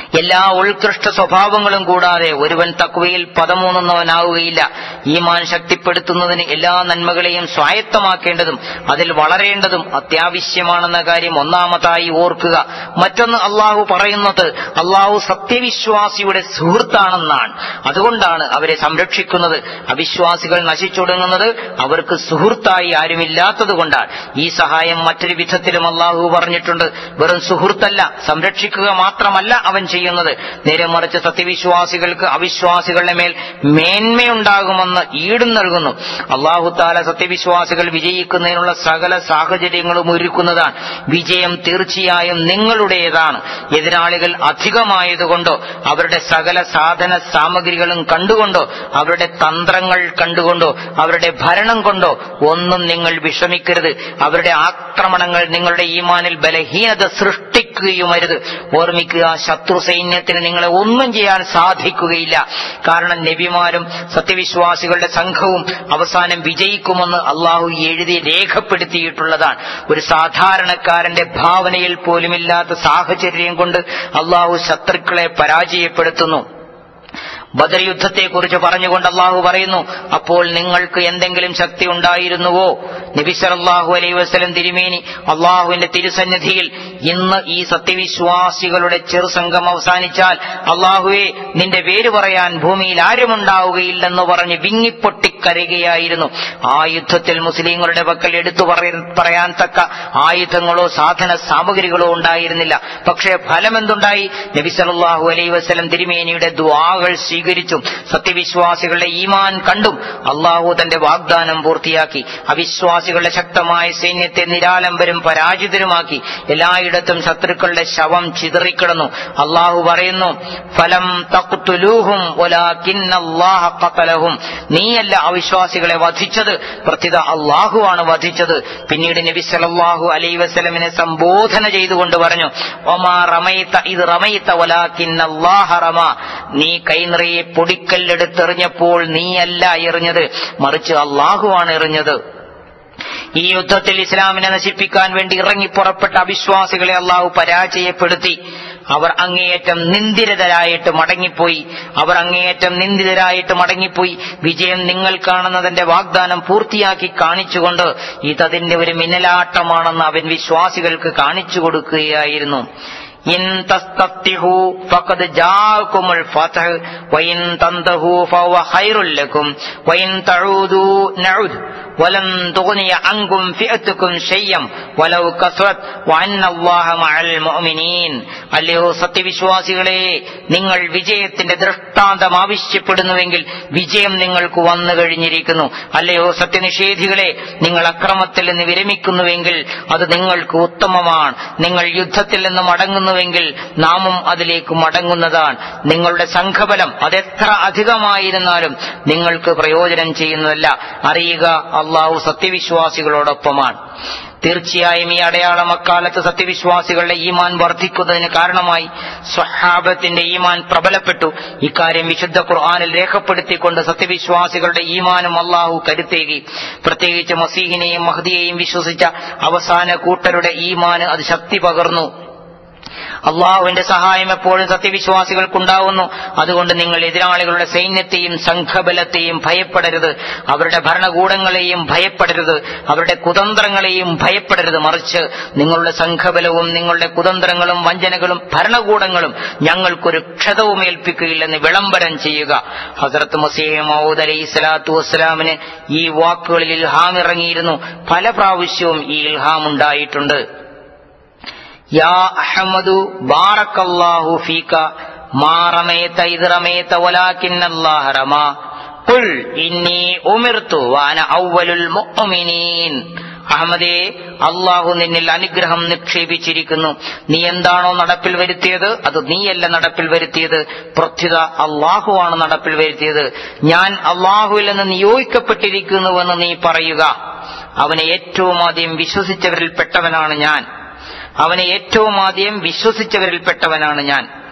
എല്ലാ ഉത്കൃഷ്ട സ്വഭാവങ്ങളും കൂടാതെ ഒരുവൻ തഖ്വയിൽ പദമൂന്നുന്നവനാവുകയില്ല. ഈമാൻ ശക്തിപ്പെടുത്തുന്നതിന് എല്ലാ നന്മകളെയും സ്വായത്തമാക്കേണ്ടതും അതിൽ വളരേണ്ടതും അത്യാവശ്യമാണെന്ന കാര്യം ഒന്നാമതായി ഓർക്കുക. മറ്റൊന്ന്, അള്ളാഹു പറയുന്നത് അള്ളാഹു സത്യവിശ്വാസിയുടെ സുഹൃത്താണെന്നാണ്. അതുകൊണ്ടാണ് അവരെ സംരക്ഷിക്കുന്നത്. അവിശ്വാസികൾ നശിച്ചൊടുങ്ങുന്നത് അവർക്ക് സുഹൃത്തായി ആരുമില്ലാത്തത് കൊണ്ടാണ്. ഈ സഹായം മറ്റൊരു വിധത്തിലും അള്ളാഹു പറഞ്ഞിട്ടുണ്ട്. വെറും സുഹൃത്തല്ല, സംരക്ഷിക്കുക മാത്രമല്ല അവൻ ചെയ്യുന്നത്, നേരെ മറിച്ച് സത്യവിശ്വാസികൾക്ക് അവിശ്വാസികളുടെ മേൽ മേന്മയുണ്ടാകുമെന്ന് ഈടും നൽകുന്നു. അള്ളാഹു താല സത്യവിശ്വാസികൾ വിജയിക്കുന്നതിനുള്ള സകല സാഹചര്യങ്ങളും ഒരുക്കുന്നതാണ്. വിജയം തീർച്ചയായും നിങ്ങളുടേതാണ്. എതിരാളികൾ അധികമായതുകൊണ്ടോ അവരുടെ സകല സാധന സാമഗ്രികളും കണ്ടുകൊണ്ടോ അവരുടെ തന്ത്രങ്ങൾ കണ്ടുകൊണ്ടോ അവരുടെ ഭരണം കൊണ്ടോ ഒന്നും നിങ്ങൾ വിഷമിക്കരുത്. അവരുടെ ആക്രമണങ്ങൾ നിങ്ങളുടെ ഈമാനിൽ ബലഹീനത സൃഷ്ടിക്കുകയുമരുത്. ഓർമ്മിക്കുക, ശത്രു സൈന്യത്തിന് നിങ്ങളെ ഒന്നും ചെയ്യാൻ സാധിക്കുകയില്ല. കാരണം നബിമാരും സത്യവിശ്വാസികളുടെ സംഘവും അവസാനം വിജയിക്കുമെന്ന് അള്ളാഹു എഴുതി രേഖപ്പെടുത്തിയിട്ടുള്ളതാണ്. ഒരു സാധാരണക്കാരന്റെ ഭാവനയിൽ പോലുമില്ലാത്ത സാഹചര്യം കൊണ്ട് അള്ളാഹു ശത്രുക്കളെ പരാജയപ്പെടുത്തുന്നു. ബദർ യുദ്ധത്തെക്കുറിച്ച് പറഞ്ഞുകൊണ്ട് അള്ളാഹു പറയുന്നു, അപ്പോൾ നിങ്ങൾക്ക് എന്തെങ്കിലും ശക്തി ഉണ്ടായിരുന്നുവോ? നബി സല്ലല്ലാഹു അലൈഹി വസല്ലം തിരുമേനി അള്ളാഹുവിന്റെ തിരുസന്നിധിയിൽ ഇന്ന് ഈ സത്യവിശ്വാസികളുടെ ചെറുസംഘം അവസാനിച്ചാൽ അള്ളാഹുവേ നിന്റെ പേര് പറയാൻ ഭൂമിയിൽ ആരുമുണ്ടാവുകയില്ലെന്ന് പറഞ്ഞ് വിങ്ങിപ്പൊട്ടിക്കരയുകയായിരുന്നു. ആ യുദ്ധത്തിൽ മുസ്ലിങ്ങളുടെ പക്കൽ എടുത്തു പറയാൻ തക്ക ആയുധങ്ങളോ സാധന സാമഗ്രികളോ ഉണ്ടായിരുന്നില്ല. പക്ഷേ ഫലമെന്തുണ്ടായി? നബി സല്ലല്ലാഹു അലൈഹി വസല്ലം തിരുമേനിയുടെ ദുആകൾ സ്വീകരിച്ചും സത്യവിശ്വാസികളുടെ ഈമാൻ കണ്ടും അള്ളാഹു തന്റെ വാഗ്ദാനം പൂർത്തിയാക്കി. അവിശ്വാസികളുടെ ശക്തമായ സൈന്യത്തെ നിരാലംബരും പരാജിതരുമാക്കി. എല്ലായിടത്തും ശത്രുക്കളുടെ ശവം ചിതറിക്കിടന്നു. അള്ളാഹു പറയുന്നു, ഫലം തഖ്തുലൂഹും വലാകിന്നല്ലാഹ ഖതലഹും, നീയല്ല അവിശ്വാസികളെ വധിച്ചത്, പ്രത്യുത അള്ളാഹുവാണ് വധിച്ചത്. പിന്നീട് നബി സല്ലല്ലാഹു അലൈഹി വസല്ലമിനെ സംബോധന ചെയ്തുകൊണ്ട് പറഞ്ഞു, വമാ റമൈത ഇദ് റമൈത വലാകിന്നല്ലാഹ റമാ, നീ കൈ നിറയെ പൊടിക്കല്ലെടുത്തെറിഞ്ഞപ്പോൾ നീയല്ല എറിഞ്ഞത്, മറിച്ച് അള്ളാഹുവാണ് എറിഞ്ഞത്. ഈ യുദ്ധത്തിൽ ഇസ്ലാമിനെ നശിപ്പിക്കാൻ വേണ്ടി ഇറങ്ങിപ്പുറപ്പെട്ട അവിശ്വാസികളെ അള്ളാഹു പരാജയപ്പെടുത്തി. അവർ അങ്ങേയറ്റം നിന്ദിതരായിട്ട് മടങ്ങിപ്പോയി അവർ അങ്ങേയറ്റം നിന്ദിതരായിട്ട് മടങ്ങിപ്പോയി വിജയം നിങ്ങൾ കാണുന്നതിന്റെ വാഗ്ദാനം പൂർത്തിയാക്കി കാണിച്ചുകൊണ്ട് ഇതതിന്റെ ഒരു മിന്നലാട്ടമാണെന്ന് അവൻ വിശ്വാസികൾക്ക് കാണിച്ചു കൊടുക്കുകയായിരുന്നു. ഇൻ തസ്തഫ്തിഹു ഫഖദ് ജാഅകുമുൽ ഫത്ഹ് വഇൻ തന്തഹു ഫഹുവ ഖൈറുൽ ലക്കും വഇൻ തഊദു നഉദ് വലൻ തുഗ്നിയ അൻകും ഫിഅതുകും ശൈഅൻ വലൗ കസറത് വഅന്നല്ലാഹ മഅൽ മുഅ്മിനീൻ. അല്ലയോ സത്യവിശ്വാസികളെ, നിങ്ങൾ വിജയത്തിന്റെ ദൃഷ്ടാന്തം ആവശ്യപ്പെടുന്നുവെങ്കിൽ വിജയം നിങ്ങൾക്ക് വന്നു കഴിഞ്ഞിരിക്കുന്നു. അല്ലയോ സത്യനിഷേധികളെ, നിങ്ങൾ അക്രമത്തിൽ നിന്ന് വിരമിക്കുന്നുവെങ്കിൽ അത് നിങ്ങൾക്ക് ഉത്തമമാണ്. നിങ്ങൾ യുദ്ധത്തിൽ നിന്ന് മടങ്ങുന്നുവെങ്കിൽ നാമും അതിലേക്ക് മടങ്ങുന്നതാണ്. നിങ്ങളുടെ സംഘബലം അതെത്ര അധികമായിരുന്നാലും നിങ്ങൾക്ക് പ്രയോജനം ചെയ്യുന്നതല്ല. അറിയുക, അള്ളാഹു സത്യവിശ്വാസികളോടൊപ്പമാണ്. തീർച്ചയായും ഈ അടയാളം അക്കാലത്ത് സത്യവിശ്വാസികളുടെ ഈമാൻ വർദ്ധിക്കുന്നതിന് കാരണമായി. സ്വഹാബത്തിന്റെ ഈമാൻ പ്രബലപ്പെട്ടു. ഇക്കാര്യം വിശുദ്ധ ഖുർആനിൽ രേഖപ്പെടുത്തിക്കൊണ്ട് സത്യവിശ്വാസികളുടെ ഈമാനും അള്ളാഹു കരുത്തേകി. പ്രത്യേകിച്ച് മസീഹിനെയും മഹ്ദിയെയും വിശ്വസിച്ച അവസാന കൂട്ടരുടെ ഈമാന് അത് ശക്തി പകർന്നു. അള്ളാഹുവിന്റെ സഹായം എപ്പോഴും സത്യവിശ്വാസികൾക്കുണ്ടാവുന്നു. അതുകൊണ്ട് നിങ്ങൾ എതിരാളികളുടെ സൈന്യത്തെയും സംഘബലത്തെയും ഭയപ്പെടരുത്, അവരുടെ ഭരണകൂടങ്ങളെയും ഭയപ്പെടരുത്, അവരുടെ കുതന്ത്രങ്ങളെയും ഭയപ്പെടരുത്. മറിച്ച് നിങ്ങളുടെ സംഘബലവും നിങ്ങളുടെ കുതന്ത്രങ്ങളും വഞ്ചനകളും ഭരണകൂടങ്ങളും ഞങ്ങൾക്കൊരു ക്ഷതവും ഏൽപ്പിക്കുകയില്ലെന്ന് വിളംബരം ചെയ്യുക. ഹസ്രത്ത് മസീഹ് മൗഊദ് അലൈഹി സ്വലാത്തു വസ്സലാമിന് ഈ വാക്കുകളിൽ ഇൽഹാം ഇറങ്ങിയിരുന്നു. പല പ്രാവശ്യവും ഈ ഇൽഹാം ഉണ്ടായിട്ടുണ്ട്. യാ അഹ്മദു ബാറക്കല്ലാഹു ഫീക മാ റമൈത ഇദ് റമൈത വലാകിന്നല്ലാഹ റമാ ഖുൽ ഇന്നി ഉമിർതു വഅന അവ്വലുൽ മുഅ്മിനീൻ. അഹമ്മദേ, അള്ളാഹു നിന്നിൽ അനുഗ്രഹം നിക്ഷേപിച്ചിരിക്കുന്നു. നീ എന്താണോ നടപ്പിൽ വരുത്തിയത് അത് നീയല്ല നടപ്പിൽ വരുത്തിയത്, പ്രത്യുത അള്ളാഹുവാണ് നടപ്പിൽ വരുത്തിയത്. ഞാൻ അള്ളാഹുവിൽ നിന്ന് നിയോഗിക്കപ്പെട്ടിരിക്കുന്നുവെന്ന് നീ പറയുക. അവനെ ഏറ്റവും ആദ്യം വിശ്വസിച്ചവരിൽ പെട്ടവനാണ് ഞാൻ അവനെ ഏറ്റവും ആദ്യം വിശ്വസിച്ചവരിൽ പെട്ടവനാണ് ഞാൻ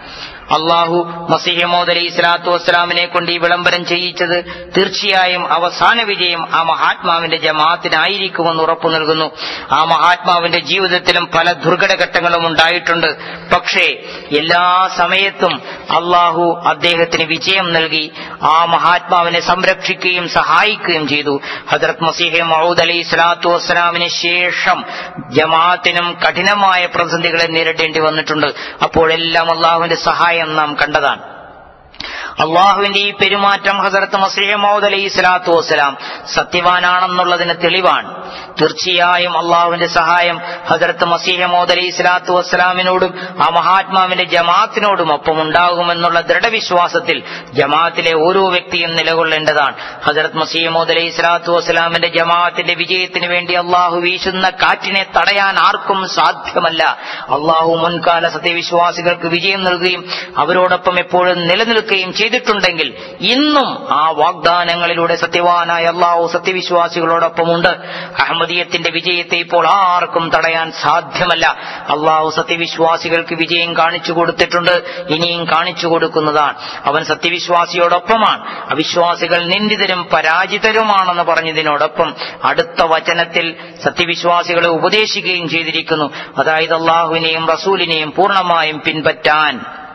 അള്ളാഹു മസീഹ് മൗഊദ് അലൈഹി സ്വലാത്തു വസ്സലാമിനെ കൊണ്ട് ഈ വിളംബരം ചെയ്യിച്ചത് തീർച്ചയായും അവസാന വിജയം ആ മഹാത്മാവിന്റെ ജമാഅത്തിനായിരിക്കുമെന്ന് ഉറപ്പു നൽകുന്നു. ആ മഹാത്മാവിന്റെ ജീവിതത്തിലും പല ദുർഘടഘട്ടങ്ങളും ഉണ്ടായിട്ടുണ്ട്. പക്ഷേ എല്ലാ സമയത്തും അള്ളാഹു അദ്ദേഹത്തിന് വിജയം നൽകി ആ മഹാത്മാവിനെ സംരക്ഷിക്കുകയും സഹായിക്കുകയും ചെയ്തു. ഹദ്റത്ത് മസീഹ് മൗഊദ് അലൈഹി സ്വലാത്തു വസ്സലാമിന് ശേഷം ജമാഅത്തിനും കഠിനമായ പ്രതിസന്ധികളെ നേരിടേണ്ടി വന്നിട്ടുണ്ട്. അപ്പോഴെല്ലാം അള്ളാഹുവിന്റെ സഹായം നാം കണ്ടതാണ്. അള്ളാഹുവിന്റെ ഈ പെരുമാറ്റം ഹദ്റത്ത് മസീഹ് മൗഊദ് അലൈഹി സ്വലാത്തു വസ്സലാം സത്യവാനാണെന്നുള്ളതിന് തെളിവാണ്. തീർച്ചയായും അള്ളാഹുവിന്റെ സഹായം ഹദ്റത്ത് മസീഹ് മൗഊദ് അലൈഹി സ്വലാത്തു വസ്സലാമിനോടും ആ മഹാത്മാവിന്റെ ജമാഅത്തിനോടും ഒപ്പം ഉണ്ടാകുമെന്നുള്ള ദൃഢവിശ്വാസത്തിൽ ജമാഅത്തിലെ ഓരോ വ്യക്തിയും നിലകൊള്ളേണ്ടതാണ്. ഹദ്റത്ത് മസീഹ് മൗഊദ് അലൈഹി സ്വലാത്തു വസ്സലാമിന്റെ ജമാഅത്തിന്റെ വിജയത്തിന് വേണ്ടി അള്ളാഹു വീശുന്ന കാറ്റിനെ തടയാൻ ആർക്കും സാധ്യമല്ല. അള്ളാഹു മുൻകാല സത്യവിശ്വാസികൾക്ക് വിജയം നൽകുകയും അവരോടൊപ്പം എപ്പോഴും നിലനിൽക്കുകയും ചെയ്തിട്ടുണ്ടെങ്കിൽ ഇന്നും ആ വാഗ്ദാനങ്ങളിലൂടെ സത്യവാനായ അള്ളാഹു സത്യവിശ്വാസികളോടൊപ്പമുണ്ട്. അഹമ്മദിയത്തിന്റെ വിജയത്തെ ഇപ്പോൾ ആർക്കും തടയാൻ സാധ്യമല്ല. അള്ളാഹു സത്യവിശ്വാസികൾക്ക് വിജയം കാണിച്ചു കൊടുത്തിട്ടുണ്ട്, ഇനിയും കാണിച്ചു കൊടുക്കുന്നതാണ്. അവൻ സത്യവിശ്വാസിയോടൊപ്പമാണ്. അവിശ്വാസികൾ നിന്ദിതരും പരാജിതരുമാണെന്ന് പറഞ്ഞതിനോടൊപ്പം അടുത്ത വചനത്തിൽ സത്യവിശ്വാസികളെ ഉപദേശിക്കുകയും ചെയ്തിരിക്കുന്നു. അതായത് അള്ളാഹുവിനെയും റസൂലിനെയും പൂർണ്ണമായും പിൻപറ്റാൻ.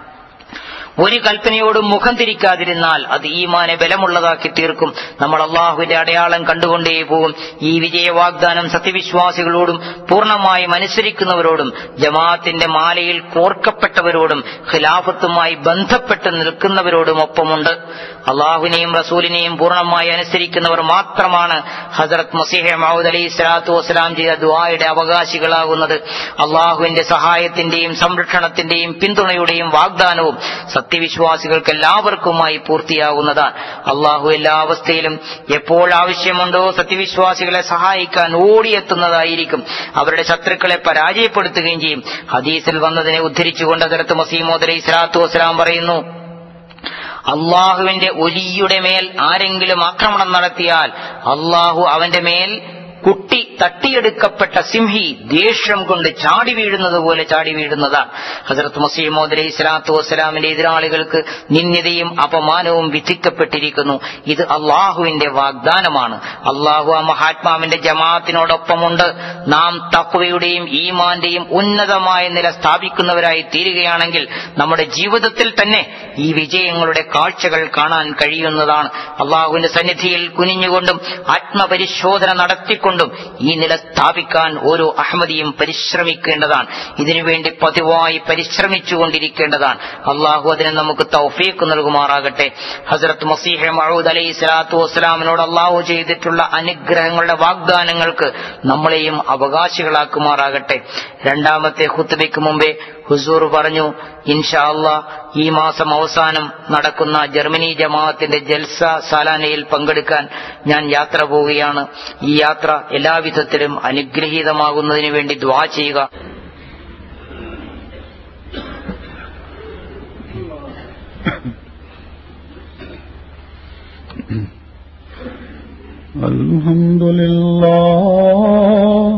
ഒരു കൽപ്പനയോടും മുഖം തിരിക്കാതിരുന്നാൽ അത് ഈമാനെ ബലമുള്ളതാക്കി തീർക്കും. നമ്മൾ അള്ളാഹുവിന്റെ അടയാളം കണ്ടുകൊണ്ടേ പോകും. ഈ വിജയ വാഗ്ദാനം സത്യവിശ്വാസികളോടും പൂർണ്ണമായും അനുസരിക്കുന്നവരോടും ജമാഅത്തിന്റെ മാലയിൽ കോർക്കപ്പെട്ടവരോടും ഖിലാഫത്തുമായി ബന്ധപ്പെട്ട് നിൽക്കുന്നവരോടും ഒപ്പമുണ്ട്. അള്ളാഹുവിനെയും റസൂലിനെയും പൂർണ്ണമായി അനുസരിക്കുന്നവർ മാത്രമാണ് ഹദ്റത്ത് മസീഹ് മൗഊദ് അലൈഹി സ്വലാത്തു വസ്സലാം ചെയ്ത ദുആയുടെ അവകാശികളാകുന്നത്. അള്ളാഹുവിന്റെ സഹായത്തിന്റെയും സംരക്ഷണത്തിന്റെയും പിന്തുണയുടെയും വാഗ്ദാനവും സത്യവിശ്വാസികൾക്ക് എല്ലാവർക്കുമായി പൂർത്തിയാകുന്നതാണ്. അള്ളാഹു എല്ലാ അവസ്ഥയിലും എപ്പോൾ ആവശ്യമുണ്ടോ സത്യവിശ്വാസികളെ സഹായിക്കാൻ ഓടിയെത്തുന്നതായിരിക്കും. അവരുടെ ശത്രുക്കളെ പരാജയപ്പെടുത്തുകയും ചെയ്യും. ഹദീസിൽ വന്നതിനെ ഉദ്ധരിച്ചുകൊണ്ട് ഹദ്റത്ത് മസീഹ് മൗഊദ് അലൈഹി സ്വലാത്തു വസ്സലാം പറയുന്നു, അള്ളാഹുവിന്റെ ഒലിയുടെ മേൽ ആരെങ്കിലും ആക്രമണം നടത്തിയാൽ അള്ളാഹു അവന്റെ മേൽ കുട്ടി തട്ടിയെടുക്കപ്പെട്ട സിംഹി ദേഷ്യം കൊണ്ട് ചാടി വീഴുന്നത് പോലെ ചാടി വീഴുന്നതാണ്. ഹദ്റത്ത് മസീഹ് മൗഊദ് അലൈഹി സ്വലാത്തു വസ്സലാമിന്റെ എതിരാളികൾക്ക് നിന്ദയും അപമാനവും വിധിക്കപ്പെട്ടിരിക്കുന്നു. ഇത് അള്ളാഹുവിന്റെ വാഗ്ദാനമാണ്. അള്ളാഹു ആ മഹാത്മാവിന്റെ ജമാഅത്തിനോടൊപ്പമുണ്ട്. നാം തഖ്വയുടെയും ഈമാന്റെയും ഉന്നതമായ നില സ്ഥാപിക്കുന്നവരായി തീരുകയാണെങ്കിൽ നമ്മുടെ ജീവിതത്തിൽ തന്നെ ഈ വിജയങ്ങളുടെ കാഴ്ചകൾ കാണാൻ കഴിയുന്നതാണ്. അള്ളാഹുവിന്റെ സന്നിധിയിൽ കുനിഞ്ഞുകൊണ്ടും ആത്മപരിശോധന നടത്തിക്കൊണ്ടും ഈ നില സ്ഥാപിക്കാൻ ഓരോ അഹമ്മദിയും പരിശ്രമിക്കേണ്ടതാണ്. ഇതിനുവേണ്ടി പതിവായി പരിശ്രമിച്ചുകൊണ്ടിരിക്കേണ്ടതാണ്. അള്ളാഹു അതിന് നമുക്ക് തൗഫീഖ് നൽകുമാറാകട്ടെ. ഹദ്റത്ത് മസീഹ് മൗഊദ് അലൈഹി സ്വലാത്തു വസ്സലാമിനോട് അള്ളാഹു ചെയ്തിട്ടുള്ള അനുഗ്രഹങ്ങളുടെ വാഗ്ദാനങ്ങൾക്ക് നമ്മളെയും അവകാശികളാക്കുമാറാകട്ടെ. രണ്ടാമത്തെ ഖുത്ബയ്ക്ക് മുമ്പേ ഹുസൂർ പറഞ്ഞു, ഇൻഷാ അല്ലാഹ് ഈ മാസം അവസാനം നടക്കുന്ന ജർമ്മനി ജമാഅത്തിന്റെ ജൽസ സാലാനയിൽ പങ്കെടുക്കാൻ ഞാൻ യാത്ര പോവുകയാണ്. ഈ യാത്ര എല്ലാവിധത്തിലും അനുഗ്രഹീതമാകുന്നതിന് വേണ്ടി ദുആ ചെയ്യുക. അൽഹംദുലില്ലാഹ്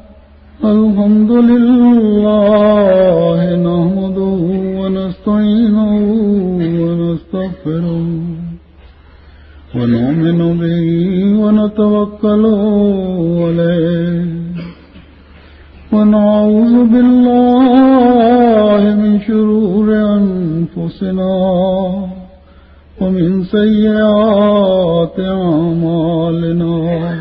അൽഹംദുലില്ലാഹ് നഹ്മദുഹു വനസ്തഈനുഹു വനസ്തഗ്ഫിറുഹു വനുഅ്മിനു ബിഹി വനതവക്കലു അലൈഹി വനഊദു ബില്ലാഹി മിൻ ശുറൂരി അൻഫുസിനാ ومن سيئات أعمالنا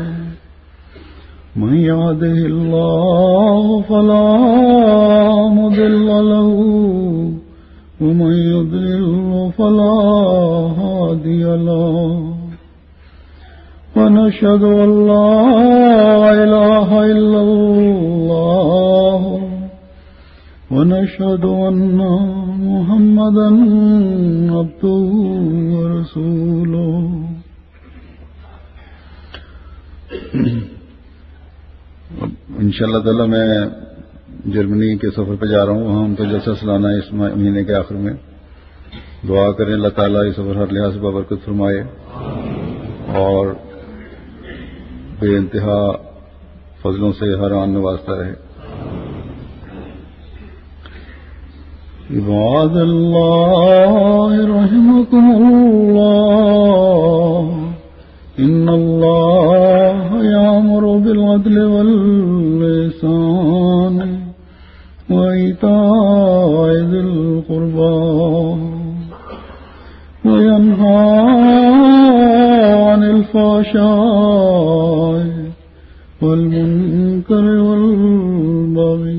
من يهده الله فلا مضل له ومن يضلل فلا هادي له ونشهد أن لا إله إلا الله ونشهد أن محمدا عبده ورسوله. इंशाअल्लाह ताला मैं जर्मनी के सफर पर जा रहा हूँ. वहाँ उनका जलसा सालाना इस महीने के आखिर में. दुआ करें अल्लाह ताला इस सफर हर लिहाज से बरकत फरमाए और बेइंतहा फजलों से हर आन नवाजता रहे. عباد الله رحمكم الله إن الله يأمر بالعدل والإحسان وإيتاء ذي القربى وينهى عن الفحشاء والمنكر والبغي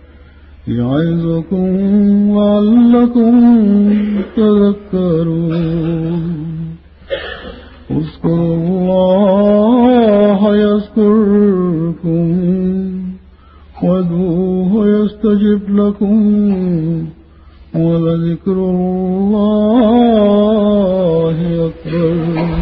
يعظكم لعلكم تذكرون اذكروا الله يذكركم وادعوه يستجب لكم ولذكر الله أكبر.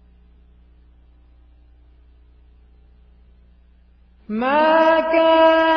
ما كان